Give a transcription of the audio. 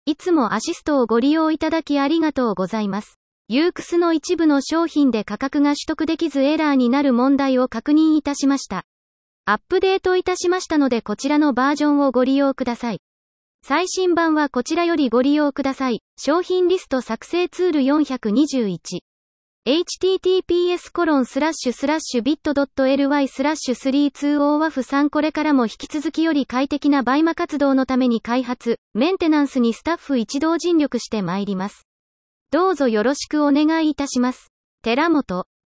いつもアシストをご利用いただきありがとうございます。ユークスの一部の商品で価格が取得できずエラーになる問題を確認いたしました。アップデートいたしましたのでこちらのバージョンをご利用ください。最新版はこちらよりご利用ください。商品リスト作成ツール421。https://bit.ly/320waf3 これからも引き続きより快適なバイマ活動のために開発、メンテナンスにスタッフ一同尽力してまいります。どうぞよろしくお願いいたします。寺本